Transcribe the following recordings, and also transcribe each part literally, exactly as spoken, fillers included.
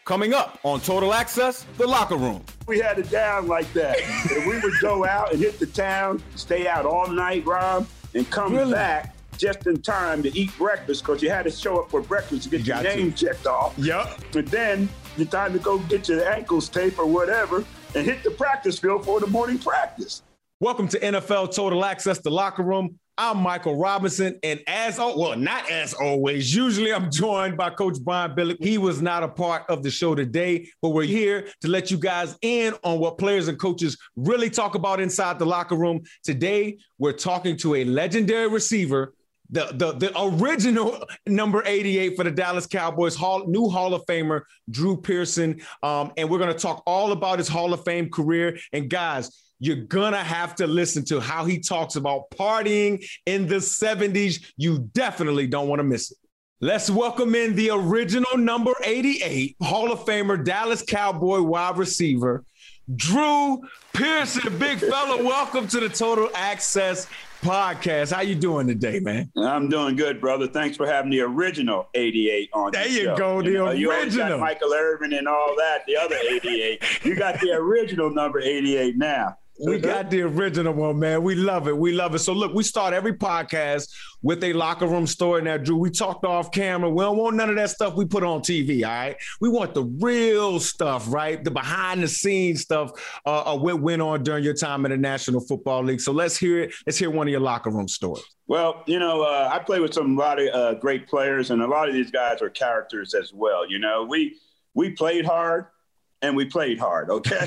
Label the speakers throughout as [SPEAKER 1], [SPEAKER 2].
[SPEAKER 1] Coming up on Total Access, The Locker Room.
[SPEAKER 2] We had it down like that. And we would go out and hit the town, stay out all night, Rob, and come really? back just in time to eat breakfast because you had to show up for breakfast to get you your name to. checked off.
[SPEAKER 1] Yep.
[SPEAKER 2] And then it's time to go get your ankles taped or whatever and hit the practice field for the morning practice.
[SPEAKER 1] Welcome to N F L Total Access, The Locker Room. I'm Michael Robinson, and as oh, well, not as always, usually I'm joined by Coach Brian Billick. He was not a part of the show today, but we're here to let you guys in on what players and coaches really talk about inside the locker room. Today, we're talking to a legendary receiver, the, the, the original number eighty-eight for the Dallas Cowboys, Hall, new Hall of Famer, Drew Pearson, um, and we're going to talk all about his Hall of Fame career. And guys, you're gonna have to listen to how he talks about partying in the seventies. You definitely don't want to miss it. Let's welcome in the original number eighty-eight, Hall of Famer, Dallas Cowboy wide receiver, Drew Pearson. Big fella, welcome to the Total Access Podcast. How you doing today, man?
[SPEAKER 2] I'm doing good, brother. Thanks for having the original eighty-eight on.
[SPEAKER 1] There you
[SPEAKER 2] show.
[SPEAKER 1] go, the
[SPEAKER 2] you know,
[SPEAKER 1] original.
[SPEAKER 2] You always got Michael Irvin and all that, the other eighty-eight. You got the original number eighty-eight now.
[SPEAKER 1] We got the original one, man. We love it. We love it. So, look, we start every podcast with a locker room story. Now, Drew, we talked off camera. We don't want none of that stuff we put on T V, all right? We want the real stuff, right? The behind-the-scenes stuff uh, of what went on during your time in the National Football League. So let's hear it. Let's hear one of your locker room stories.
[SPEAKER 2] Well, you know, uh, I play with some a lot of uh, great players, and a lot of these guys are characters as well. You know, we we played hard. And we played hard, okay?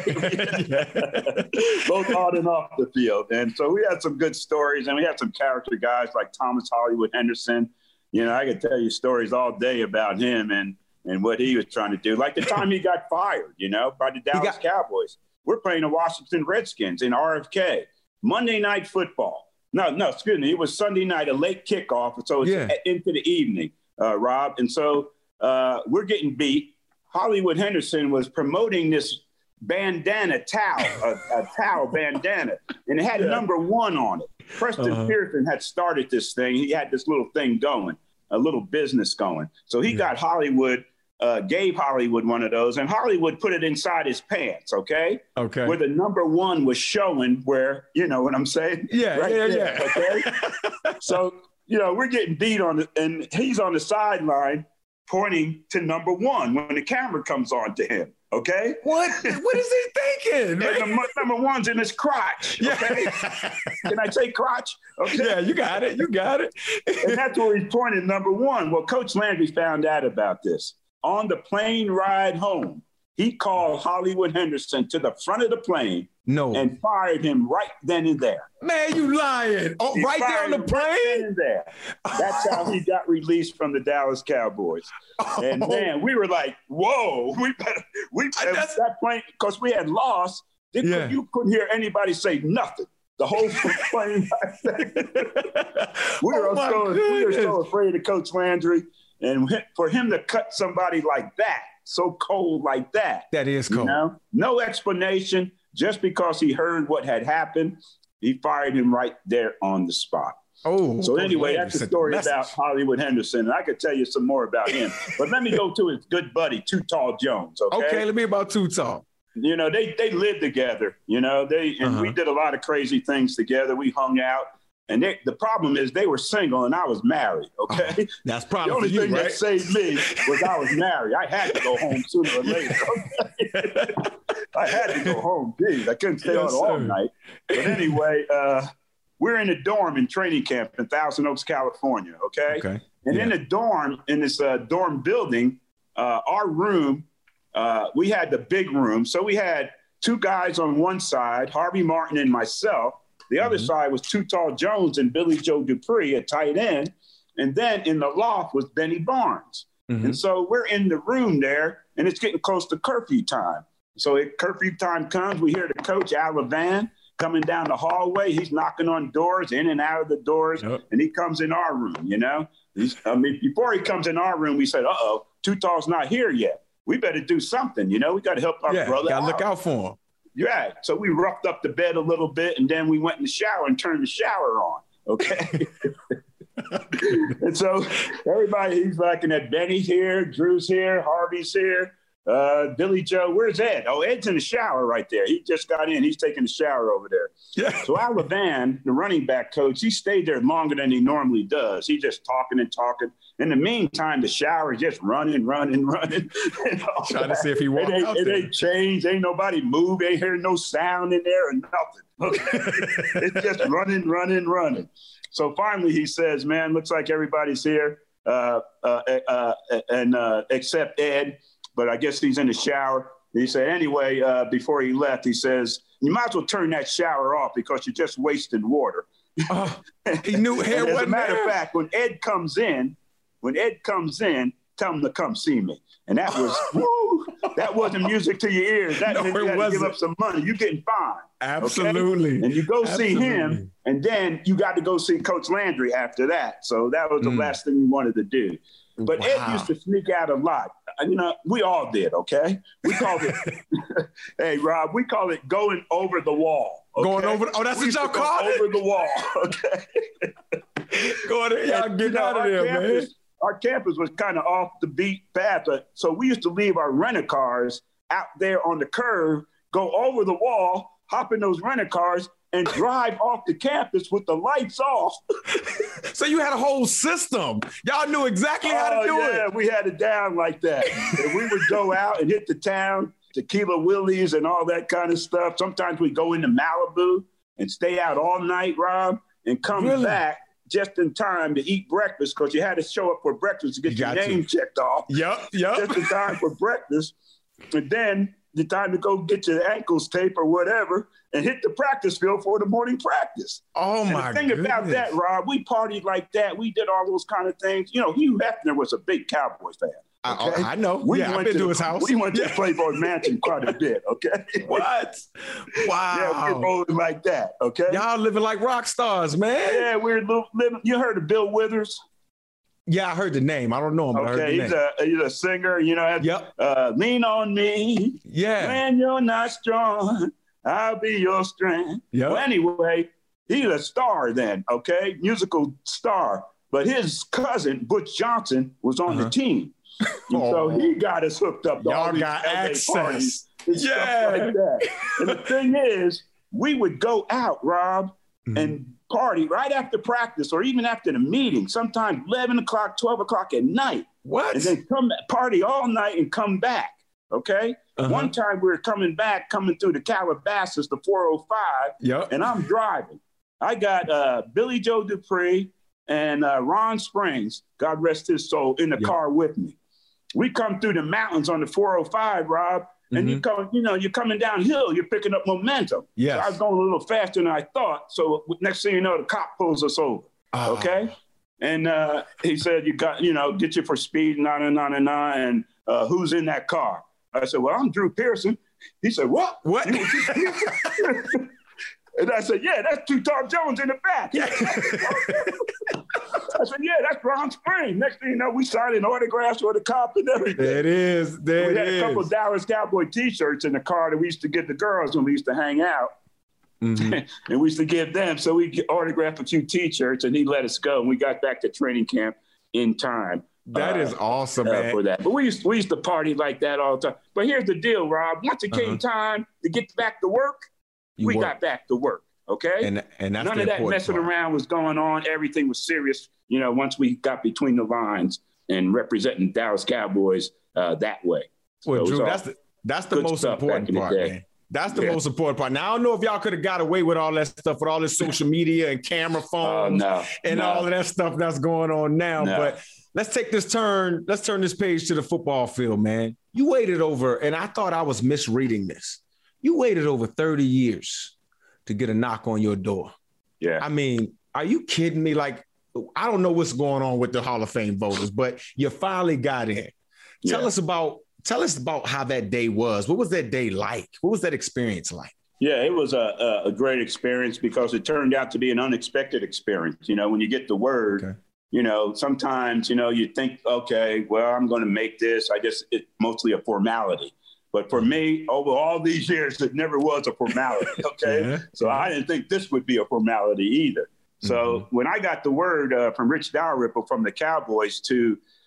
[SPEAKER 2] Both on and off the field. And so we had some good stories, and we had some character guys like Thomas Hollywood Henderson. You know, I could tell you stories all day about him and, and what he was trying to do. Like the time he got fired, you know, by the Dallas got- Cowboys. We're playing the Washington Redskins in R F K. Monday Night Football. No, no, excuse me. It was Sunday night, a late kickoff, so it's yeah. into the evening, uh, Rob. And so uh, we're getting beat. Hollywood Henderson was promoting this bandana towel, a, a towel bandana, and it had yeah. number one on it. Preston uh-huh. Pearson had started this thing. He had this little thing going, a little business going. So he yeah. got Hollywood, uh, gave Hollywood one of those, and Hollywood put it inside his pants, okay?
[SPEAKER 1] Okay.
[SPEAKER 2] Where the number one was showing where, you know what I'm saying?
[SPEAKER 1] Yeah, right yeah, there,
[SPEAKER 2] yeah. Okay? So, you know, we're getting beat on it, and he's on the sideline pointing to number one when the camera comes on to him, okay?
[SPEAKER 1] What? What is he thinking?
[SPEAKER 2] And the number one's in his crotch, okay? Yeah. Can I say crotch? Okay.
[SPEAKER 1] Yeah, you got it. You got it.
[SPEAKER 2] And that's where he's pointing number one. Well, Coach Landry found out about this. On the plane ride home, he called Hollywood Henderson to the front of the plane
[SPEAKER 1] no.
[SPEAKER 2] and fired him right then and there.
[SPEAKER 1] Man, you lying. Oh,
[SPEAKER 2] he
[SPEAKER 1] right there on the plane?
[SPEAKER 2] Right then and there. That's how he got released from the Dallas Cowboys. Oh. And, man, we were like, whoa. We better, we better, that plane, because we had lost, they, yeah. you couldn't hear anybody say nothing. The whole plane. we, were
[SPEAKER 1] oh
[SPEAKER 2] so, we were so afraid of Coach Landry. And for him to cut somebody like that, so cold like that.
[SPEAKER 1] That is cold.
[SPEAKER 2] You know? No explanation. Just because he heard what had happened, he fired him right there on the spot.
[SPEAKER 1] Oh.
[SPEAKER 2] So anyway, that's the story about Hollywood Henderson. And I could tell you some more about him. But let me go to his good buddy, Too Tall Jones, okay?
[SPEAKER 1] Okay, let me about Too Tall.
[SPEAKER 2] You know, they they lived together, you know. They and uh-huh. we did a lot of crazy things together. We hung out. And they, the problem is they were single and I was married, okay?
[SPEAKER 1] Oh, that's probably
[SPEAKER 2] the only
[SPEAKER 1] you,
[SPEAKER 2] thing
[SPEAKER 1] right?
[SPEAKER 2] that saved me was I was married. I had to go home sooner or later, okay? I had to go home. Geez, I couldn't stay
[SPEAKER 1] yes,
[SPEAKER 2] on all night. But anyway, uh, we're in a dorm in training camp in Thousand Oaks, California, okay?
[SPEAKER 1] Okay.
[SPEAKER 2] And
[SPEAKER 1] yeah.
[SPEAKER 2] in the dorm, in this uh, dorm building, uh, our room, uh, we had the big room. So we had two guys on one side, Harvey Martin and myself. The other mm-hmm. side was Too Tall Jones and Billy Joe Dupree at tight end. And then in the loft was Benny Barnes. Mm-hmm. And so we're in the room there, and it's getting close to curfew time. So if curfew time comes, we hear the coach, Al Levan, coming down the hallway. He's knocking on doors, in and out of the doors, yep. and he comes in our room, you know. He's, I mean, before he comes in our room, we said, uh-oh, Too Tall's not here yet. We better do something, you know. We got to help our
[SPEAKER 1] yeah,
[SPEAKER 2] brother
[SPEAKER 1] gotta
[SPEAKER 2] out.
[SPEAKER 1] Look out for him.
[SPEAKER 2] Yeah, so we roughed up the bed a little bit, and then we went in the shower and turned the shower on, okay? And so everybody, he's looking at Benny's here, Drew's here, Harvey's here, uh, Billy Joe, where's Ed? Oh, Ed's in the shower right there. He just got in. He's taking a shower over there.
[SPEAKER 1] Yeah.
[SPEAKER 2] So Al Levan, the running back coach, he stayed there longer than he normally does. He just talking and talking. In the meantime, the shower is just running, running, running.
[SPEAKER 1] Trying to see if he walked
[SPEAKER 2] it
[SPEAKER 1] out
[SPEAKER 2] it
[SPEAKER 1] there.
[SPEAKER 2] Ain't changed. Ain't nobody moved. Ain't hear no sound in there or nothing. Okay. It's just running, running, running. So finally he says, man, looks like everybody's here, uh, uh, uh, and uh, except Ed. But I guess he's in the shower. And he said, anyway, uh, before he left, he says, you might as well turn that shower off because you're just wasting water.
[SPEAKER 1] Uh, he knew hair.
[SPEAKER 2] As a matter of fact, when Ed comes in, when Ed comes in, tell him to come see me. And that was, woo, that wasn't music to your ears. That
[SPEAKER 1] No,
[SPEAKER 2] meant you
[SPEAKER 1] it
[SPEAKER 2] had
[SPEAKER 1] wasn't.
[SPEAKER 2] to give up some money. You're getting fined.
[SPEAKER 1] Absolutely.
[SPEAKER 2] Okay? And you go
[SPEAKER 1] Absolutely.
[SPEAKER 2] see him, and then you got to go see Coach Landry after that. So that was the
[SPEAKER 1] Mm.
[SPEAKER 2] last thing you wanted to do. But
[SPEAKER 1] Wow.
[SPEAKER 2] Ed used to sneak out a lot. You know, we all did, okay? We called it, hey, Rob, we call it going over the wall. Okay?
[SPEAKER 1] Going over, oh, that's
[SPEAKER 2] we
[SPEAKER 1] what y'all
[SPEAKER 2] used to go
[SPEAKER 1] call it?
[SPEAKER 2] over the wall, okay?
[SPEAKER 1] Going there, y'all
[SPEAKER 2] And,
[SPEAKER 1] get
[SPEAKER 2] you know,
[SPEAKER 1] out of
[SPEAKER 2] our
[SPEAKER 1] there,
[SPEAKER 2] campus,
[SPEAKER 1] man.
[SPEAKER 2] Our campus was kind of off the beat path. But, so we used to leave our rental cars out there on the curb, go over the wall, hop in those rental cars, and drive off the campus with the lights off.
[SPEAKER 1] So you had a whole system. Y'all knew exactly how to
[SPEAKER 2] Oh,
[SPEAKER 1] do
[SPEAKER 2] yeah,
[SPEAKER 1] it.
[SPEAKER 2] we had it down like that. And we would go out and hit the town, Tequila Willie's and all that kind of stuff. Sometimes we go into Malibu and stay out all night, Rob, and come
[SPEAKER 1] Really?
[SPEAKER 2] back just in time to eat breakfast because you had to show up for breakfast to get
[SPEAKER 1] You
[SPEAKER 2] your
[SPEAKER 1] got
[SPEAKER 2] name
[SPEAKER 1] to.
[SPEAKER 2] checked off.
[SPEAKER 1] Yep, yep.
[SPEAKER 2] Just in time for breakfast. And then the time to go get your ankles taped or whatever and hit the practice field for the morning practice.
[SPEAKER 1] Oh,
[SPEAKER 2] And
[SPEAKER 1] my
[SPEAKER 2] the thing
[SPEAKER 1] goodness.
[SPEAKER 2] about that, Rob, we partied like that. We did all those kind of things. You know, Hugh Hefner was a big Cowboys fan. Okay?
[SPEAKER 1] I, I know.
[SPEAKER 2] We
[SPEAKER 1] yeah, I've
[SPEAKER 2] went
[SPEAKER 1] been to,
[SPEAKER 2] to
[SPEAKER 1] his house.
[SPEAKER 2] We went to
[SPEAKER 1] Yeah.
[SPEAKER 2] Playboy Mansion quite a bit, okay?
[SPEAKER 1] What? Wow.
[SPEAKER 2] Yeah, we rolled like that, okay?
[SPEAKER 1] Y'all living like rock stars, man.
[SPEAKER 2] Yeah, we're little, living. You heard of Bill Withers?
[SPEAKER 1] Yeah, I heard the name. I don't know him, but I heard
[SPEAKER 2] Okay,
[SPEAKER 1] the
[SPEAKER 2] he's
[SPEAKER 1] name.
[SPEAKER 2] a, he's a singer, you know.
[SPEAKER 1] Yep.
[SPEAKER 2] Uh, Lean on me
[SPEAKER 1] Yeah.
[SPEAKER 2] when you're not strong. I'll be your strength.
[SPEAKER 1] Yep.
[SPEAKER 2] Well, anyway, he's a star then, okay? Musical star. But his cousin, Butch Johnson, was on
[SPEAKER 1] Uh-huh.
[SPEAKER 2] the team. And
[SPEAKER 1] Oh.
[SPEAKER 2] so he got us hooked up to all
[SPEAKER 1] Y'all
[SPEAKER 2] these
[SPEAKER 1] got
[SPEAKER 2] L A
[SPEAKER 1] access.
[SPEAKER 2] parties and
[SPEAKER 1] Yeah.
[SPEAKER 2] stuff like that. And the thing is, we would go out, Rob,
[SPEAKER 1] Mhm.
[SPEAKER 2] and party right after practice or even after the meeting, sometimes eleven o'clock, twelve o'clock at night,
[SPEAKER 1] What?
[SPEAKER 2] and then come party all night and come back, okay?
[SPEAKER 1] Uh-huh.
[SPEAKER 2] One time we were coming back, coming through the Calabasas, the four oh five,
[SPEAKER 1] Yep.
[SPEAKER 2] and I'm driving. I got uh, Billy Joe Dupree and uh, Ron Springs, God rest his soul, in the
[SPEAKER 1] Yep.
[SPEAKER 2] car with me. We come through the mountains on the four oh five, Rob, and you come, you know, you're coming downhill, you're picking up momentum.
[SPEAKER 1] Yes.
[SPEAKER 2] So I was going a little faster than I thought. So next thing you know, the cop pulls us over.
[SPEAKER 1] Oh.
[SPEAKER 2] Okay. And uh, he said, you got, you know, get you for speed, nine and nine and nine. And uh, who's in that car? I said, well, I'm Drew Pearson. He said, what?
[SPEAKER 1] What?
[SPEAKER 2] You was Drew Pearson? And I said, yeah, that's Two Tom Jones in the back. He said, I said, yeah, that's Ron Spring. Next thing you know, we signing autographs for the cop and everything.
[SPEAKER 1] There it is. There
[SPEAKER 2] We
[SPEAKER 1] it
[SPEAKER 2] had a couple
[SPEAKER 1] is.
[SPEAKER 2] of Dallas Cowboy T-shirts in the car that we used to give the girls when we used to hang out.
[SPEAKER 1] Mhm.
[SPEAKER 2] And we used to give them. So we autographed a few T-shirts and he let us go. And we got back to training camp in time.
[SPEAKER 1] That
[SPEAKER 2] uh,
[SPEAKER 1] is awesome,
[SPEAKER 2] uh,
[SPEAKER 1] man.
[SPEAKER 2] for that. But we used, we used to party like that all the time. But here's the deal, Rob. Once it came
[SPEAKER 1] Uh-huh.
[SPEAKER 2] time to get back to work,
[SPEAKER 1] You
[SPEAKER 2] we
[SPEAKER 1] work.
[SPEAKER 2] got back to work. Okay.
[SPEAKER 1] And and that's
[SPEAKER 2] None
[SPEAKER 1] the
[SPEAKER 2] of that
[SPEAKER 1] important
[SPEAKER 2] messing
[SPEAKER 1] part.
[SPEAKER 2] around was going on. Everything was serious. You know, once we got between the lines and representing Dallas Cowboys uh, that way.
[SPEAKER 1] Well,
[SPEAKER 2] So it was
[SPEAKER 1] Drew,
[SPEAKER 2] all
[SPEAKER 1] that's the that's the
[SPEAKER 2] good
[SPEAKER 1] most
[SPEAKER 2] stuff back
[SPEAKER 1] important
[SPEAKER 2] in the
[SPEAKER 1] part,
[SPEAKER 2] day.
[SPEAKER 1] man. That's the
[SPEAKER 2] Yeah.
[SPEAKER 1] most important part. Now I don't know if y'all could have got away with all that stuff with all this social media and camera
[SPEAKER 2] Oh,
[SPEAKER 1] phones
[SPEAKER 2] no.
[SPEAKER 1] and
[SPEAKER 2] no.
[SPEAKER 1] all of that stuff that's going on now.
[SPEAKER 2] No.
[SPEAKER 1] But let's take this turn. Let's turn this page to the football field, man. You waited over, and I thought I was misreading this. You waited over thirty years to get a knock on your door.
[SPEAKER 2] Yeah.
[SPEAKER 1] I mean, are you kidding me? Like, I don't know what's going on with the Hall of Fame voters, but you finally got in. Tell
[SPEAKER 2] Yeah.
[SPEAKER 1] us about tell us about how that day was. What was that day like? What was that experience like?
[SPEAKER 2] Yeah, it was a, a great experience because it turned out to be an unexpected experience. You know, when you get the word,
[SPEAKER 1] Okay.
[SPEAKER 2] you know, sometimes, you know, you think, okay, well, I'm going to make this. I just, it's mostly a formality. But for me, over all these years, it never was a formality, okay?
[SPEAKER 1] Yeah.
[SPEAKER 2] So I didn't think this would be a formality either. So
[SPEAKER 1] Mhm.
[SPEAKER 2] when I got the word uh, from Rich Dalrymple from the Cowboys to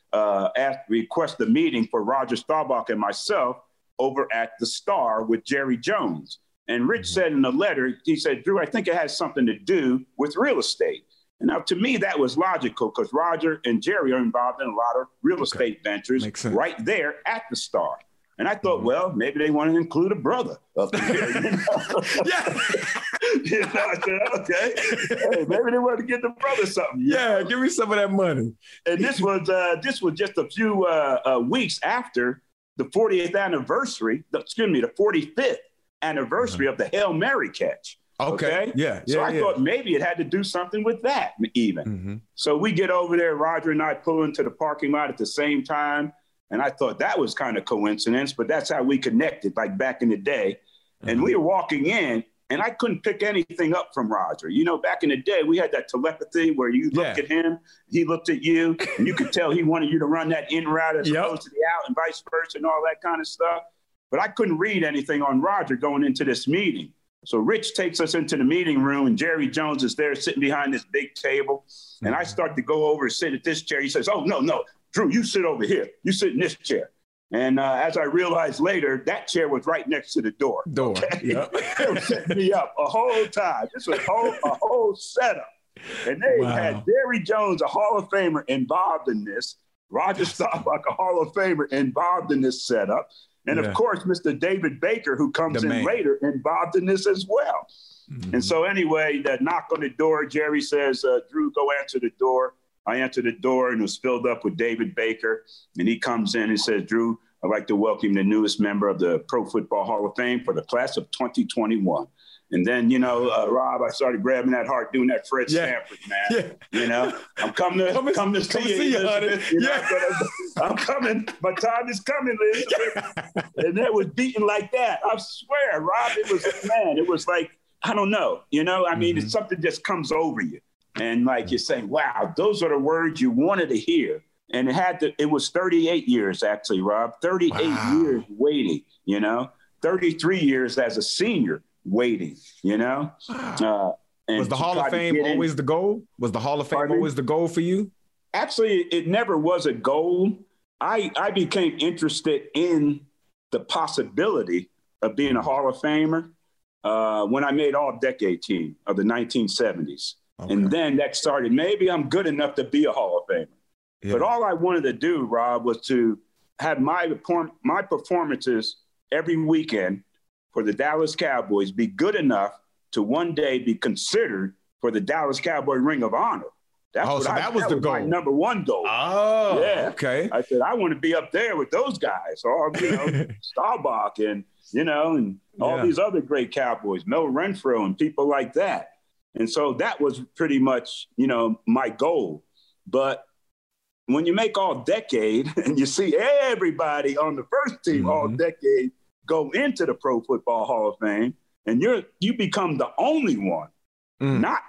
[SPEAKER 2] uh, asked, request a meeting for Roger Staubach and myself over at the Star with Jerry Jones. And Rich mm-hmm. said in the letter, he said, Drew, I think it has something to do with real estate. And now, to me, that was logical because Roger and Jerry are involved in a lot of real okay. estate ventures right there at the Star. And I thought, mm-hmm. well, maybe they want to include a brother up here. You know?
[SPEAKER 1] yeah.
[SPEAKER 2] you know, I said, okay, hey, maybe they want to give the brother something.
[SPEAKER 1] Yeah,
[SPEAKER 2] know?
[SPEAKER 1] give me some of that money.
[SPEAKER 2] And this was uh, this was just a few uh, uh, weeks after the fortieth anniversary, the, excuse me, the forty-fifth anniversary mm-hmm. of the Hail Mary catch.
[SPEAKER 1] Okay.
[SPEAKER 2] okay?
[SPEAKER 1] Yeah.
[SPEAKER 2] So
[SPEAKER 1] yeah,
[SPEAKER 2] I
[SPEAKER 1] yeah.
[SPEAKER 2] thought maybe it had to do something with that even.
[SPEAKER 1] Mm-hmm. So
[SPEAKER 2] we get over there, Roger and I pull into the parking lot at the same time. And I thought that was kind of coincidence, but that's how we connected, like back in the day. Mm-hmm. And we were walking in, and I couldn't pick anything up from Roger. You know, back in the day, we had that telepathy where you looked yeah. at him, he looked at you, and you could tell he wanted you to run that in route as yep. opposed to the out and vice versa and all that kind of stuff. But I couldn't read anything on Roger going into this meeting. So Rich takes us into the meeting room, and Jerry Jones is there sitting behind this big table. Mm-hmm. And I start to go over and sit at this chair. He says, oh, no, no. Drew, you sit over here. You sit in this chair. And uh, as I realized later, that chair was right next to the door.
[SPEAKER 1] Door, okay? Yep.
[SPEAKER 2] They were setting me up a whole time. This was a whole, a whole setup. And they wow. had Jerry Jones, a Hall of Famer, involved in this. Roger Staubach, a Hall of Famer, involved in this setup. And, yeah. of course, Mister David Baker, who comes the in man. later, involved in this as well. Mm-hmm. And so anyway, the knock on the door, Jerry says, uh, Drew, go answer the door. I answered the door, and it was filled up with David Baker. And he comes in and says, Drew, I'd like to welcome the newest member of the Pro Football Hall of Fame for the class of twenty twenty-one. And then, you know, uh, Rob, I started grabbing that heart, doing that Fred yeah. Stanford, man. Yeah. You know, I'm coming to come, come to come see, see you, Elizabeth. You know, yeah. I'm coming. My time is coming, Elizabeth. Yeah. And that was beaten like that. I swear, Rob, it was, man, it was like, I don't know. You know, I mean, mm-hmm. it's something just comes over you. And like you're saying, wow, those are the words you wanted to hear. And it had to, it was thirty-eight years, actually, Rob, thirty-eight wow. years waiting, you know, thirty-three years as a senior waiting, you know. Uh, and
[SPEAKER 1] was the Hall of Fame always in. the goal? Was the Hall of Fame Pardon? always the goal for you?
[SPEAKER 2] Actually, it never was a goal. I, I became interested in the possibility of being a Hall of Famer uh, when I made All-Decade Team of the nineteen seventies. Okay. And then that started, maybe I'm good enough to be a Hall of Famer. Yeah. But all I wanted to do, Rob, was to have my, my performances every weekend for the Dallas Cowboys be good enough to one day be considered for the Dallas Cowboy Ring of Honor. That's
[SPEAKER 1] oh,
[SPEAKER 2] what
[SPEAKER 1] so
[SPEAKER 2] I,
[SPEAKER 1] that was
[SPEAKER 2] that
[SPEAKER 1] the
[SPEAKER 2] was
[SPEAKER 1] goal.
[SPEAKER 2] My number one goal.
[SPEAKER 1] Oh,
[SPEAKER 2] yeah.
[SPEAKER 1] okay.
[SPEAKER 2] I said, I want to be up there with those guys, or, you know, Staubach and, you know, and all yeah. these other great Cowboys, Mel Renfro and people like that. And so that was pretty much, you know, my goal. But when you make all decade and you see everybody on the first team mm-hmm. all decade go into the Pro Football Hall of Fame, and you're you become the only one mm. not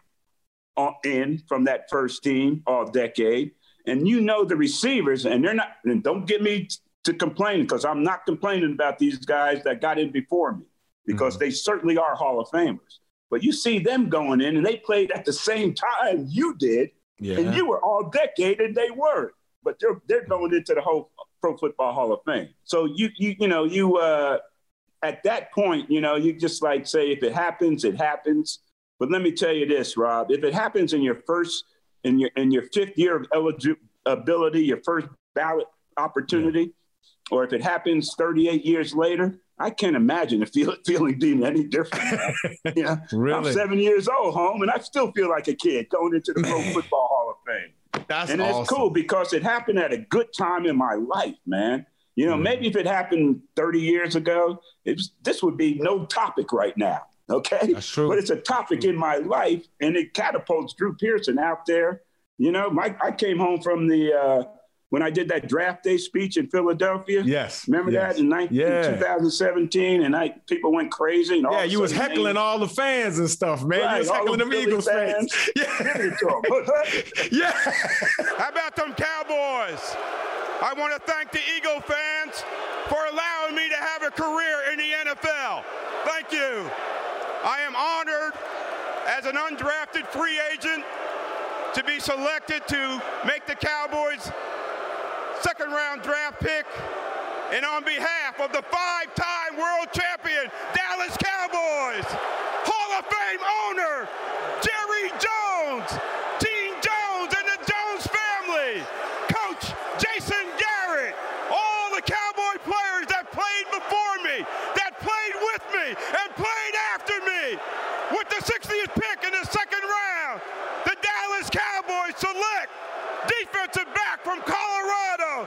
[SPEAKER 2] in from that first team all decade, and you know the receivers, and they're not. And don't get me to complain, because I'm not complaining about these guys that got in before me, because mm-hmm. they certainly are Hall of Famers. But you see them going in, and they played at the same time you did, yeah. and you were all decade, and they weren't. But they're they're going into the whole Pro Football Hall of Fame. So you you you know you uh, at that point, you know, you just like say, if it happens, it happens. But let me tell you this, Rob: if it happens in your first in your in your fifth year of eligibility, your first ballot opportunity, yeah. or if it happens thirty-eight years later, I can't imagine the feel, feeling being any different. You know, really? I'm seven years old, home, and I still feel like a kid going into the Pro Football Hall of Fame. That's and awesome. It's cool because it happened at a good time in my life, man. You know, mm. maybe if it happened thirty years ago, it was, this would be no topic right now, okay?
[SPEAKER 1] That's true.
[SPEAKER 2] But it's a topic in my life, and it catapults Drew Pearson out there. You know, my, I came home from the uh, – when I did that draft day speech in Philadelphia.
[SPEAKER 1] Yes.
[SPEAKER 2] Remember
[SPEAKER 1] yes.
[SPEAKER 2] that in nineteen, yeah. twenty seventeen? And I people went crazy. And all
[SPEAKER 1] yeah, you was heckling names. all the fans and stuff, man. Right, you was heckling them Eagles fans. fans. Yeah. Give it to them. yeah.
[SPEAKER 3] How about them Cowboys? I want to thank the Eagle fans for allowing me to have a career in the N F L. Thank you. I am honored as an undrafted free agent to be selected to make the Cowboys second round draft pick, and on behalf of the five-time world champion Dallas Cowboys, Hall of Fame owner Jerry Jones, Gene Jones and the Jones family, Coach Jason Garrett, all the Cowboy players that played before me, that played with me, and played after me. With the sixtieth pick in the second round, the Dallas Cowboys select defensive back from Colorado,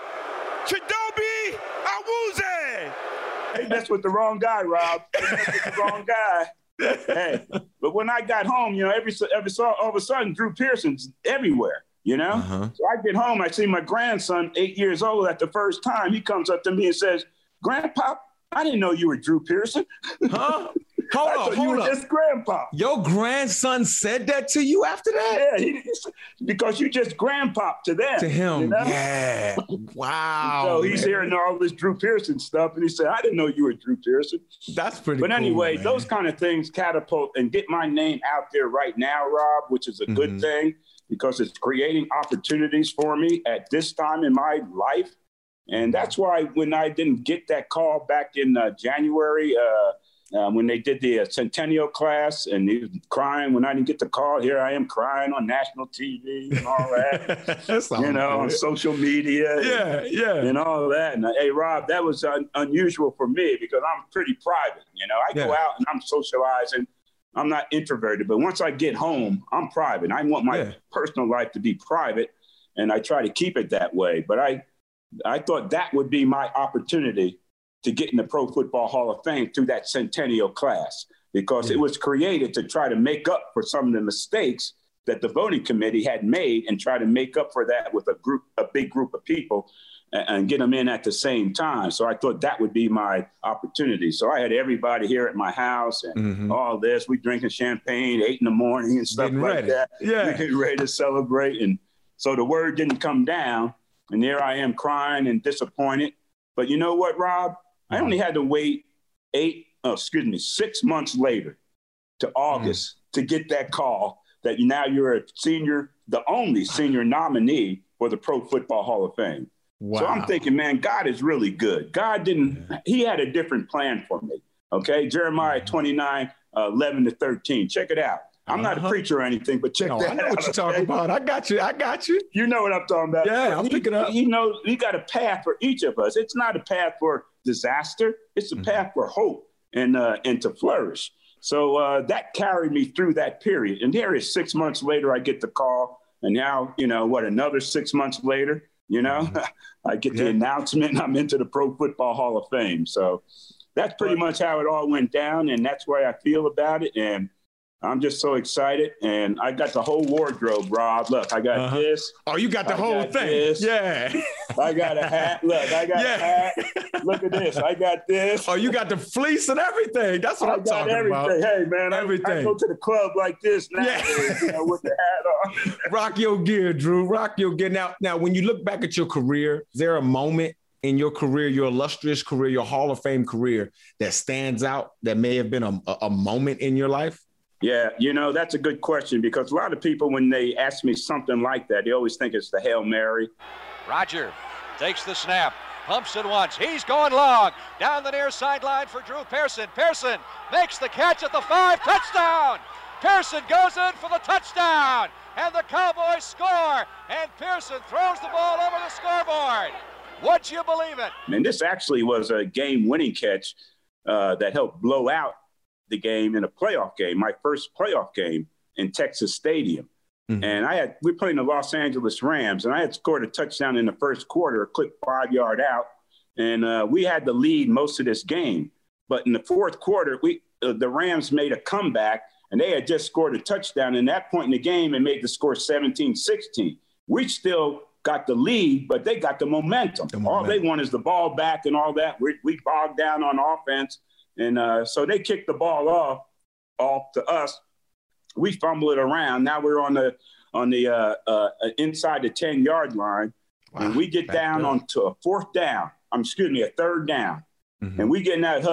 [SPEAKER 3] Chidobe Awuzie.
[SPEAKER 2] Hey, that's with the wrong guy, Rob. That's with the wrong guy. Hey, but when I got home, you know, every every all of a sudden, Drew Pearson's everywhere. You know, uh-huh. So I get home, I see my grandson, eight years old, at the first time. He comes up to me and says, "Grandpa, I didn't know you were Drew Pearson."
[SPEAKER 1] Huh? Hold
[SPEAKER 2] I
[SPEAKER 1] on,
[SPEAKER 2] hold
[SPEAKER 1] hold
[SPEAKER 2] you were
[SPEAKER 1] up.
[SPEAKER 2] just grandpa.
[SPEAKER 1] Your grandson said that to you after that?
[SPEAKER 2] Yeah, he, because you just grandpop to them.
[SPEAKER 1] To him,
[SPEAKER 2] you know?
[SPEAKER 1] Yeah. Wow.
[SPEAKER 2] So he's
[SPEAKER 1] man.
[SPEAKER 2] hearing all this Drew Pearson stuff, and he said, "I didn't know you were Drew Pearson."
[SPEAKER 1] That's pretty
[SPEAKER 2] But
[SPEAKER 1] cool,
[SPEAKER 2] anyway,
[SPEAKER 1] man.
[SPEAKER 2] those kind of things catapult and get my name out there right now, Rob, which is a mm-hmm. good thing because it's creating opportunities for me at this time in my life. And that's why when I didn't get that call back in uh, January, uh, Um, when they did the uh, Centennial class and he was crying when I didn't get the call, here I am crying on national T V and all that, you know, on social media
[SPEAKER 1] yeah,
[SPEAKER 2] and,
[SPEAKER 1] yeah.
[SPEAKER 2] and all that. And uh, hey, Rob, that was un- unusual for me because I'm pretty private. You know, I yeah. go out and I'm socializing. I'm not introverted, but once I get home, I'm private. I want my yeah. personal life to be private, and I try to keep it that way. But I, I thought that would be my opportunity to get in the Pro Football Hall of Fame through that Centennial class, because yeah. it was created to try to make up for some of the mistakes that the voting committee had made and try to make up for that with a group, a big group of people and, and get them in at the same time. So I thought that would be my opportunity. So I had everybody here at my house and mm-hmm. all this. We drinking champagne, eight in the morning and stuff
[SPEAKER 1] getting
[SPEAKER 2] like
[SPEAKER 1] ready.
[SPEAKER 2] that.
[SPEAKER 1] Yeah.
[SPEAKER 2] We getting ready to celebrate. And so the word didn't come down, and there I am crying and disappointed. But you know what, Rob? I only had to wait eight, oh, excuse me, six months later to August mm. to get that call that now you're a senior, the only senior nominee for the Pro Football Hall of Fame. Wow. So I'm thinking, man, God is really good. God didn't, yeah. he had a different plan for me. Okay. Jeremiah twenty-nine, uh, eleven to thirteen. Check it out. I'm uh-huh. not a preacher or anything, but check
[SPEAKER 1] no,
[SPEAKER 2] that out.
[SPEAKER 1] I know what you're talking okay? about. I got you. I got you.
[SPEAKER 2] You know what I'm talking about.
[SPEAKER 1] Yeah, I'm
[SPEAKER 2] he,
[SPEAKER 1] picking up.
[SPEAKER 2] He knows he got a path for each of us. It's not a path for disaster. It's a mm-hmm. path for hope and uh, and to flourish. So uh, that carried me through that period. And there is six months later, I get the call. And now, you know, what, another six months later, you know, mm-hmm. I get yeah. the announcement and I'm into the Pro Football Hall of Fame. So that's pretty much how it all went down. And that's why I feel about it. And I'm just so excited, and I got the whole wardrobe, Rob. Look, I got uh-huh. this.
[SPEAKER 1] Oh, you got the
[SPEAKER 2] I
[SPEAKER 1] whole
[SPEAKER 2] got
[SPEAKER 1] thing.
[SPEAKER 2] This.
[SPEAKER 1] Yeah.
[SPEAKER 2] I got a hat. Look, I got yeah. a hat. Look at this. I got this.
[SPEAKER 1] Oh, you got the fleece and everything. That's what I I'm talking
[SPEAKER 2] everything.
[SPEAKER 1] about.
[SPEAKER 2] Hey, man,
[SPEAKER 1] everything.
[SPEAKER 2] I, I go to the club like this now, yeah. you know, with the hat on.
[SPEAKER 1] Rock your gear, Drew. Rock your gear. Now, now, when you look back at your career, is there a moment in your career, your illustrious career, your Hall of Fame career, that stands out, that may have been a, a moment in your life?
[SPEAKER 2] Yeah, you know, that's a good question, because a lot of people, when they ask me something like that, they always think it's the Hail Mary.
[SPEAKER 4] Roger takes the snap, pumps it once. He's going long. Down the near sideline for Drew Pearson. Pearson makes the catch at the five. Touchdown! Pearson goes in for the touchdown, and the Cowboys score, and Pearson throws the ball over the scoreboard. Would you believe it?
[SPEAKER 2] And this actually was a game-winning catch uh, that helped blow out the game in a playoff game, my first playoff game in Texas Stadium. Mm-hmm. And I had, we were playing the Los Angeles Rams, and I had scored a touchdown in the first quarter, a quick five yard out. And uh, we had the lead most of this game. But in the fourth quarter, we uh, the Rams made a comeback, and they had just scored a touchdown. And at that point in the game, it made the score seventeen sixteen. We still got the lead, but they got the momentum. the momentum. All they want is the ball back and all that. We, we bogged down on offense. And uh, so they kicked the ball off, off to us. We fumble it around. Now we're on the on the uh, uh, inside the ten yard line, wow. and we get Back down good. onto a fourth down. Um, excuse me, a third down, mm-hmm. and we get in that huddle.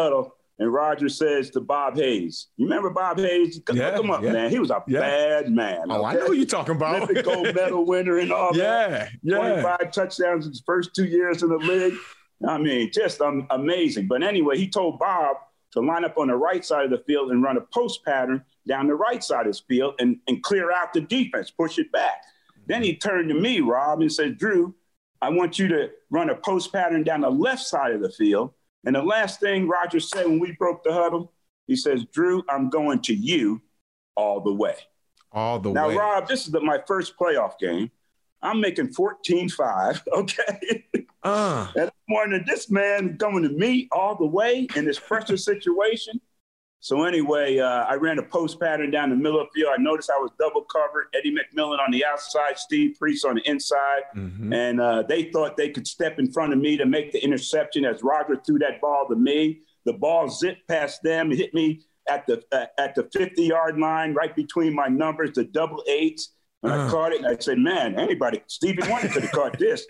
[SPEAKER 2] and Roger says to Bob Hayes, you remember Bob Hayes? Yeah, Look him up, yeah. man. He was a yeah. bad man.
[SPEAKER 1] Oh, okay? I know who you're talking about.
[SPEAKER 2] Olympic gold medal winner and all
[SPEAKER 1] yeah,
[SPEAKER 2] that.
[SPEAKER 1] Yeah,
[SPEAKER 2] twenty-five touchdowns in his first two years in the league. I mean, just um, amazing. But anyway, he told Bob to line up on the right side of the field and run a post pattern down the right side of his field and, and clear out the defense, push it back. Then he turned to me, Rob, and said, Drew, I want you to run a post pattern down the left side of the field. And the last thing Roger said when we broke the huddle, he says, Drew, I'm going to you all the way.
[SPEAKER 1] All the
[SPEAKER 2] now,
[SPEAKER 1] way.
[SPEAKER 2] Now, Rob, this is the, my first playoff game. I'm making fourteen five, okay? Uh. And I'm wondering, this man going to me all the way in this pressure situation? So anyway, uh, I ran a post pattern down the middle of the field. I noticed I was double covered. Eddie McMillan on the outside, Steve Priest on the inside. Mm-hmm. And uh, they thought they could step in front of me to make the interception as Roger threw that ball to me. The ball zipped past them. It hit me at the uh, at the fifty-yard line, right between my numbers, the double eights. And uh. I caught it, and I said, man, anybody, Stevie Wonder could have caught this.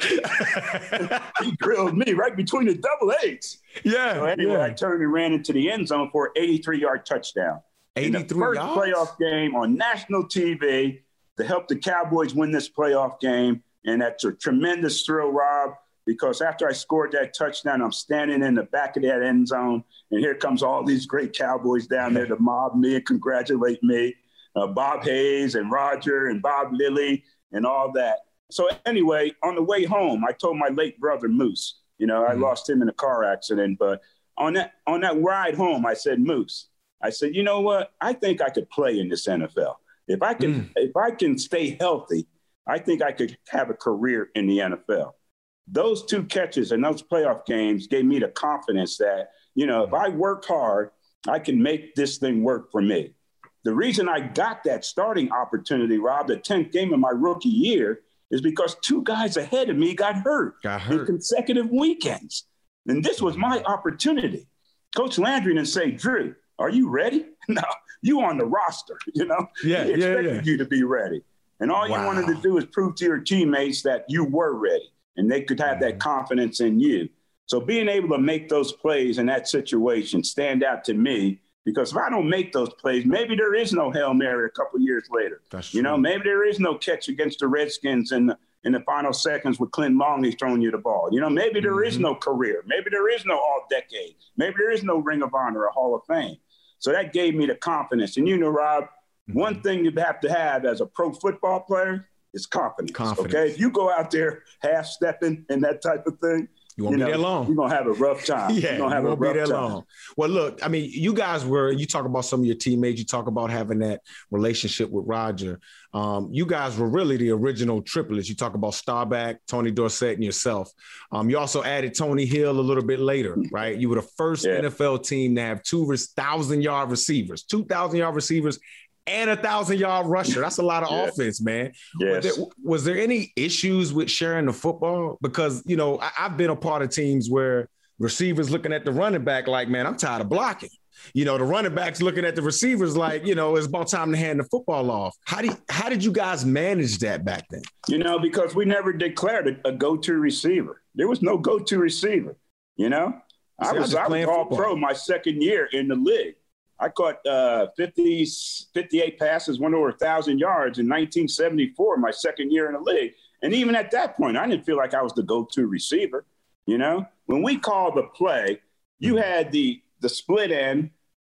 [SPEAKER 2] He grilled me right between the double eights.
[SPEAKER 1] Yeah.
[SPEAKER 2] So anyway,
[SPEAKER 1] yeah.
[SPEAKER 2] I turned and ran into the end zone for an eighty-three-yard touchdown.
[SPEAKER 1] eighty-three
[SPEAKER 2] in the first
[SPEAKER 1] yards?
[SPEAKER 2] playoff game on national T V to help the Cowboys win this playoff game. And that's a tremendous thrill, Rob, because after I scored that touchdown, I'm standing in the back of that end zone, and here comes all these great Cowboys down there to mob me and congratulate me. Uh, Bob Hayes and Roger and Bob Lilly and all that. So anyway, on the way home, I told my late brother Moose, you know, I mm-hmm. lost him in a car accident, but on that on that ride home, I said, Moose, I said, you know what? I think I could play in this N F L. If I can, mm. if I can stay healthy, I think I could have a career in the N F L. Those two catches and those playoff games gave me the confidence that, you know, if I work hard, I can make this thing work for me. The reason I got that starting opportunity, Rob, the tenth game of my rookie year, is because two guys ahead of me got hurt,
[SPEAKER 1] got hurt.
[SPEAKER 2] in consecutive weekends. And this was my opportunity. Coach Landry didn't say, Drew, are you ready? No, you on the roster, you know?
[SPEAKER 1] Yeah,
[SPEAKER 2] he expected
[SPEAKER 1] yeah, yeah.
[SPEAKER 2] you to be ready. And all wow. you wanted to do is prove to your teammates that you were ready and they could have that confidence in you. So being able to make those plays in that situation stand out to me, because if I don't make those plays, maybe there is no Hail Mary a couple years later.
[SPEAKER 1] That's
[SPEAKER 2] you know,
[SPEAKER 1] true.
[SPEAKER 2] Maybe there is no catch against the Redskins in the, in the final seconds with Clint Longley throwing you the ball. You know, maybe there mm-hmm. is no career. Maybe there is no all-decade. Maybe there is no Ring of Honor or Hall of Fame. So that gave me the confidence. And, you know, Rob, mm-hmm. one thing you have to have as a pro football player is confidence.
[SPEAKER 1] Confidence.
[SPEAKER 2] Okay? If you go out there half-stepping and that type of thing,
[SPEAKER 1] You won't
[SPEAKER 2] you
[SPEAKER 1] be
[SPEAKER 2] know,
[SPEAKER 1] that long.
[SPEAKER 2] You're going to have a rough time.
[SPEAKER 1] yeah,
[SPEAKER 2] you're going to have
[SPEAKER 1] you
[SPEAKER 2] a
[SPEAKER 1] won't
[SPEAKER 2] rough
[SPEAKER 1] be that
[SPEAKER 2] time.
[SPEAKER 1] long. Well, look, I mean, you guys were, you talk about some of your teammates, you talk about having that relationship with Roger. Um, you guys were really the original triplets. You talk about Staubach, Tony Dorsett, and yourself. Um, you also added Tony Hill a little bit later, right? You were the first yeah. N F L team to have two thousand-yard receivers, two thousand-yard receivers, and a thousand-yard rusher. That's a lot of yeah. offense, man.
[SPEAKER 2] Yes.
[SPEAKER 1] Was there, was there any issues with sharing the football? Because, you know, I, I've been a part of teams where receivers looking at the running back like, man, I'm tired of blocking. You know, the running backs looking at the receivers like, you know, it's about time to hand the football off. How, do you, how did you guys manage that back then?
[SPEAKER 2] You know, because we never declared a, a go-to receiver. There was no go-to receiver, you know? See, I was, I was all football. Pro my second year in the league. I caught uh, fifty, fifty-eight passes, went over one thousand yards in nineteen seventy-four, my second year in the league. And even at that point, I didn't feel like I was the go-to receiver, you know? When we called the play, you had the the split end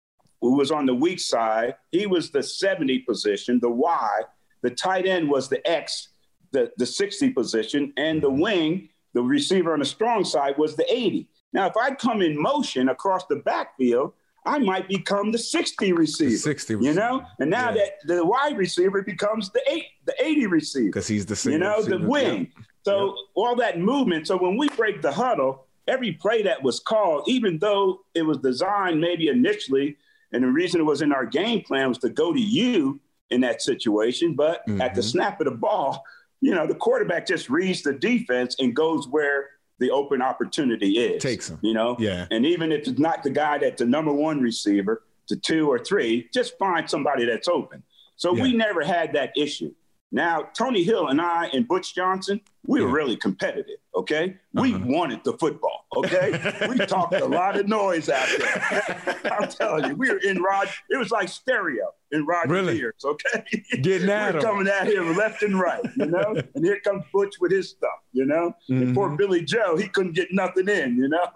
[SPEAKER 2] who was on the weak side. He was the seventy position, the Y. The tight end was the X, the, the sixty position. And the wing, the receiver on the strong side, was the eighty. Now, if I'd come in motion across the backfield, I might become the sixty receiver, the sixty receiver. You know? And now yeah. that the wide receiver becomes the eight, the eighty receiver.
[SPEAKER 1] Because he's the
[SPEAKER 2] You know,
[SPEAKER 1] receiver.
[SPEAKER 2] the wing. Yeah. So yeah. all that movement. So when we break the huddle, every play that was called, even though it was designed maybe initially, and the reason it was in our game plan was to go to you in that situation, but mm-hmm. at the snap of the ball, you know, the quarterback just reads the defense and goes where the open opportunity is.
[SPEAKER 1] Takes him.
[SPEAKER 2] You know?
[SPEAKER 1] Yeah.
[SPEAKER 2] And even if it's not the guy that's the number one receiver, to two or three, just find somebody that's open. So yeah. we never had that issue. Now, Tony Hill and I and Butch Johnson, we were
[SPEAKER 1] Yeah.
[SPEAKER 2] really competitive, okay? We
[SPEAKER 1] Uh-huh.
[SPEAKER 2] wanted the football, okay? We talked a lot of noise out there. I'm telling you, we were in Rod. It was like stereo in Rogers'
[SPEAKER 1] Really?
[SPEAKER 2] ears, okay?
[SPEAKER 1] Getting at
[SPEAKER 2] we were
[SPEAKER 1] him.
[SPEAKER 2] coming at him left and right, you know? And here comes Butch with his stuff, you know?
[SPEAKER 1] Mhm.
[SPEAKER 2] And poor Billy Joe, he couldn't get nothing in, you know?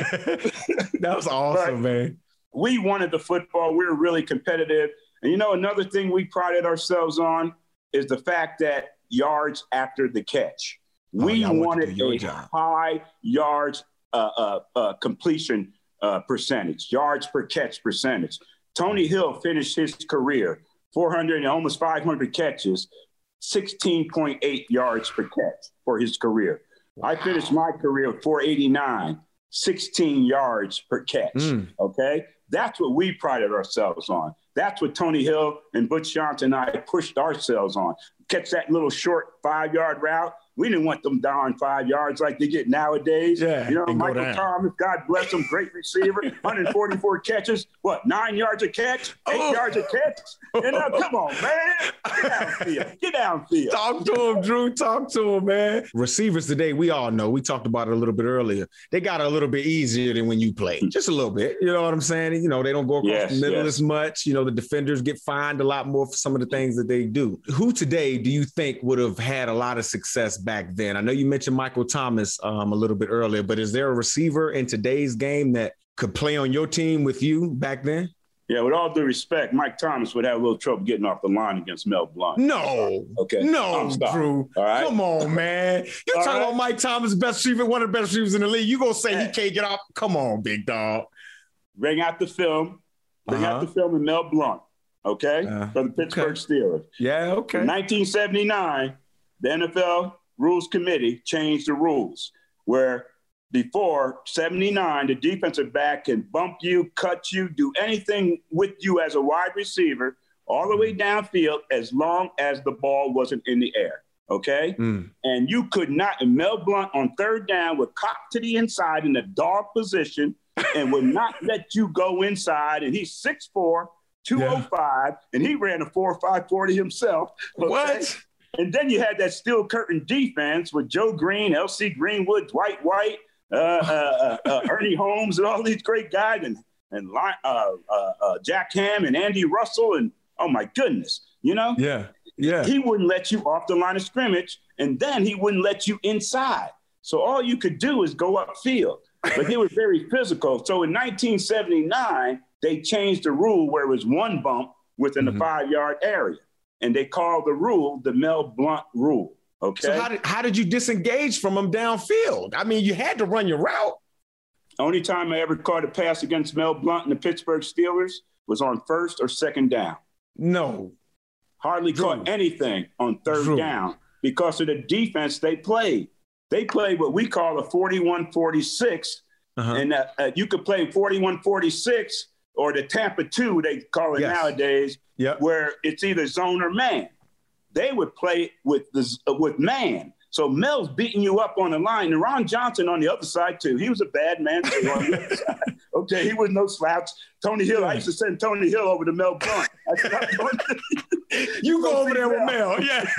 [SPEAKER 1] That was awesome,
[SPEAKER 2] But-
[SPEAKER 1] man.
[SPEAKER 2] We wanted the football. We were really competitive. And, you know, another thing we prided ourselves on is the fact that yards after the catch.
[SPEAKER 1] Oh,
[SPEAKER 2] We
[SPEAKER 1] y'all want to
[SPEAKER 2] wanted
[SPEAKER 1] do your
[SPEAKER 2] a
[SPEAKER 1] job.
[SPEAKER 2] high yards uh, uh, uh, completion uh, percentage, yards per catch percentage. Tony Hill finished his career, four hundred and almost five hundred catches, sixteen point eight yards per catch for his career. I finished my career with four eighty-nine, sixteen yards per catch.
[SPEAKER 1] Mm.
[SPEAKER 2] Okay? That's what we prided ourselves on. That's what Tony Hill and Butch Johnson and I pushed ourselves on. Catch that little short five-yard route. We didn't want them down five yards like they get nowadays.
[SPEAKER 1] Yeah,
[SPEAKER 2] You know,
[SPEAKER 1] and go
[SPEAKER 2] Michael
[SPEAKER 1] down.
[SPEAKER 2] Thomas, God bless him, great receiver, one hundred forty-four catches. What, nine yards a catch? Eight
[SPEAKER 1] Oh.
[SPEAKER 2] yards a catch? You know, come on, man. Get downfield. Get downfield.
[SPEAKER 1] Talk to him, Drew. Talk to him, man. Receivers today, we all know. We talked about it a little bit earlier. They got it a little bit easier than when you played, just a little bit. You know what I'm saying? You know, they don't go across
[SPEAKER 2] Yes,
[SPEAKER 1] the middle
[SPEAKER 2] yes.
[SPEAKER 1] as much. You know, the defenders get fined a lot more for some of the things that they do. Who today do you think would have had a lot of success back then? I know you mentioned Michael Thomas um, a little bit earlier, but is there a receiver in today's game that could play on your team with you back then?
[SPEAKER 2] Yeah, with all due respect, Mike Thomas would have a little trouble getting off the line against Mel Blount.
[SPEAKER 1] No.
[SPEAKER 2] Okay.
[SPEAKER 1] No,
[SPEAKER 2] I'm sorry.
[SPEAKER 1] Drew.
[SPEAKER 2] All right.
[SPEAKER 1] Come on, man. You
[SPEAKER 2] All
[SPEAKER 1] talking
[SPEAKER 2] right.
[SPEAKER 1] about Mike Thomas, best receiver, one of the best receivers in the league. You gonna say he
[SPEAKER 2] Hey.
[SPEAKER 1] can't get off? Come on, big dog.
[SPEAKER 2] Bring out the film. Bring
[SPEAKER 1] Uh-huh.
[SPEAKER 2] out the film of Mel Blount, okay,
[SPEAKER 1] Uh,
[SPEAKER 2] for the Pittsburgh Steelers.
[SPEAKER 1] Yeah, okay.
[SPEAKER 2] In nineteen seventy-nine, the N F L Rules Committee changed the rules where before seventy-nine, the defensive back can bump you, cut you, do anything with you as a wide receiver all the way downfield as long as the ball wasn't in the air, okay?
[SPEAKER 1] Mm.
[SPEAKER 2] And you could not, and Mel Blount on third down would cock to the inside in the dog position and would not let you go inside. And he's six four, two oh five, and he ran a four five forty himself. okay?
[SPEAKER 1] What?
[SPEAKER 2] And then you had that steel curtain defense with Joe Green, L C Greenwood, Dwight White, uh, uh, uh, uh, Ernie Holmes, and all these great guys, and and Li- uh, uh, uh, Jack Ham and Andy Russell, and oh my goodness, you know,
[SPEAKER 1] Yeah, yeah.
[SPEAKER 2] he wouldn't let you off the line of scrimmage, and then he wouldn't let you inside. So all you could do is go upfield. But they were very physical. So in nineteen seventy-nine, they changed the rule where it was one bump within
[SPEAKER 1] Mhm.
[SPEAKER 2] the five-yard area. And they called the rule the Mel Blount rule. Okay.
[SPEAKER 1] So how did how did you disengage from him downfield? I mean, you had to run your route.
[SPEAKER 2] Only time I ever caught a pass against Mel Blount and the Pittsburgh Steelers was on first or second down.
[SPEAKER 1] No.
[SPEAKER 2] Hardly
[SPEAKER 1] Drew.
[SPEAKER 2] caught anything on third
[SPEAKER 1] Drew.
[SPEAKER 2] down because of the defense they played. They played what we call a forty-one forty-six,
[SPEAKER 1] Uh-huh.
[SPEAKER 2] and uh, uh, you could play forty-one forty-six or the Tampa two, they call it
[SPEAKER 1] Yes.
[SPEAKER 2] nowadays,
[SPEAKER 1] Yep.
[SPEAKER 2] where it's either zone or man. They would play with the uh, with man. So Mel's beating you up on the line, and Ron Johnson on the other side too. He was a bad man too on the other side. Okay, he was no slouch. Tony Hill, I used to send Tony Hill over to Mel Blount. I said, I'm going to-
[SPEAKER 1] You go over there with
[SPEAKER 2] Mel.
[SPEAKER 1] Mel. Yeah.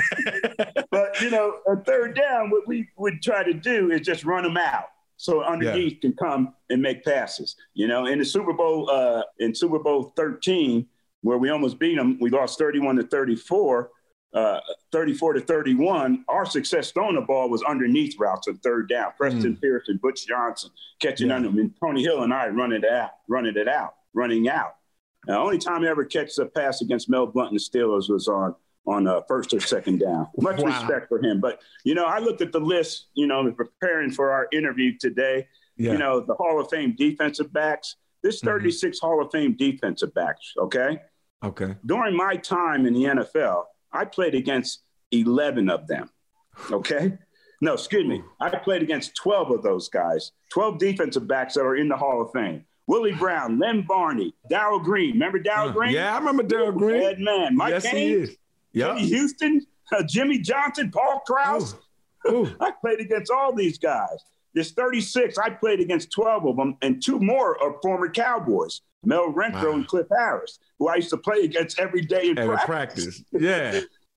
[SPEAKER 2] But, you know, a third down, what we would try to do is just run them out so underneath can come and make passes. You know, in the Super Bowl, uh, in Super Bowl thirteen, where we almost beat them, we lost thirty-one to thirty-four, uh, thirty-four to thirty-one. Our success throwing the ball was underneath routes on third down. Preston
[SPEAKER 1] Mm.
[SPEAKER 2] Pearson, Butch Johnson catching
[SPEAKER 1] Yeah.
[SPEAKER 2] under them, and Tony Hill and I running it out, running it out, running out. The only time I ever catch a pass against Mel Blount and the Steelers was on on uh, first or second down. Much
[SPEAKER 1] Wow.
[SPEAKER 2] respect for him. But, you know, I looked at the list, you know, preparing for our interview today,
[SPEAKER 1] Yeah.
[SPEAKER 2] you know, the Hall of Fame defensive backs. There's
[SPEAKER 1] Mhm.
[SPEAKER 2] thirty-six Hall of Fame defensive backs, okay?
[SPEAKER 1] Okay.
[SPEAKER 2] During my time in the N F L, I played against eleven of them, okay? No, excuse me. I played against twelve of those guys, twelve defensive backs that are in the Hall of Fame. Willie Brown, Len Barney, Darrell Green. Remember Darrell
[SPEAKER 1] Uh,
[SPEAKER 2] Green?
[SPEAKER 1] Yeah, I remember Darrell Green.
[SPEAKER 2] Bad man. Mike
[SPEAKER 1] Yes, he
[SPEAKER 2] Kane,
[SPEAKER 1] is. Yep.
[SPEAKER 2] Kenny Houston, uh, Jimmy Johnson, Paul Krause.
[SPEAKER 1] Ooh.
[SPEAKER 2] I played against all these guys. There's thirty-six. I played against twelve of them, and two more are former Cowboys, Mel Renfro
[SPEAKER 1] Wow.
[SPEAKER 2] and Cliff Harris, who I used to play against every day in
[SPEAKER 1] Every
[SPEAKER 2] practice.
[SPEAKER 1] practice. Yeah.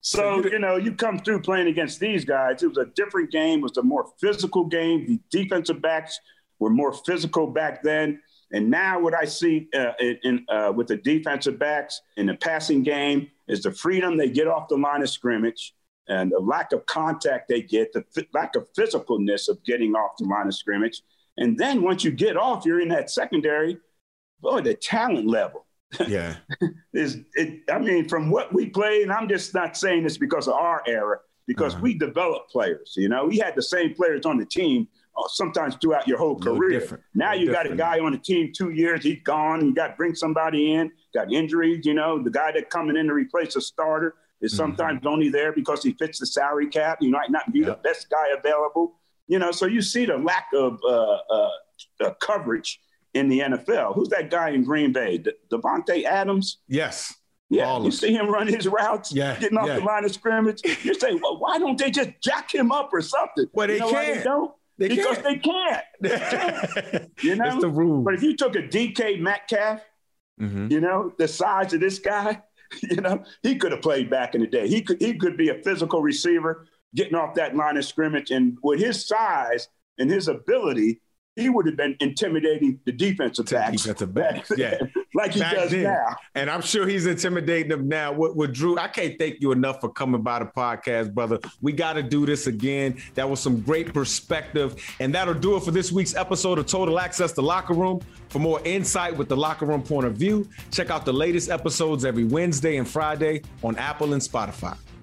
[SPEAKER 2] So, you know, you come through playing against these guys. It was a different game. It was a more physical game. The defensive backs were more physical back then. And now what I see uh, in, uh, with the defensive backs in the passing game is the freedom they get off the line of scrimmage and the lack of contact they get, the f- lack of physicalness of getting off the line of scrimmage. And then once you get off, you're in that secondary, boy, the talent level.
[SPEAKER 1] Yeah.
[SPEAKER 2] is it, I mean, from what we played, and I'm just not saying this because of our era, because uh-huh. we developed players. You know, we had the same players on the team uh, sometimes throughout your whole career.
[SPEAKER 1] Different.
[SPEAKER 2] Now you different. got a guy on the team two years, he's gone. You got to bring somebody in, got injuries. You know, the guy that coming in to replace a starter is mm-hmm. sometimes only there because he fits the salary cap. He might not be yep. the best guy available. You know, so you see the lack of uh, uh, uh, coverage in the N F L. Who's that guy in Green Bay? De- Devontae Adams?
[SPEAKER 1] Yes.
[SPEAKER 2] Yeah, All you see him run his routes, yeah, getting off yeah. the line of scrimmage. You say, well, why don't they just jack him up or something?
[SPEAKER 1] Well, they
[SPEAKER 2] you know
[SPEAKER 1] can't.
[SPEAKER 2] Why they don't?
[SPEAKER 1] They
[SPEAKER 2] because
[SPEAKER 1] can't.
[SPEAKER 2] they can't. They can't. You know?
[SPEAKER 1] That's the rule.
[SPEAKER 2] But if you took a D K Metcalf, mm-hmm. you know, the size of this guy, you know, he could have played back in the day. He could he could be a physical receiver getting off that line of scrimmage. And with his size and his ability, he would have been intimidating the defensive backs.
[SPEAKER 1] Defensive backs, yeah.
[SPEAKER 2] like he
[SPEAKER 1] Back
[SPEAKER 2] does
[SPEAKER 1] then.
[SPEAKER 2] now.
[SPEAKER 1] And I'm sure he's intimidating them now. With, with Drew, I can't thank you enough for coming by the podcast, brother. We got to do this again. That was some great perspective. And that'll do it for this week's episode of Total Access to Locker Room. For more insight with the Locker Room point of view, check out the latest episodes every Wednesday and Friday on Apple and Spotify.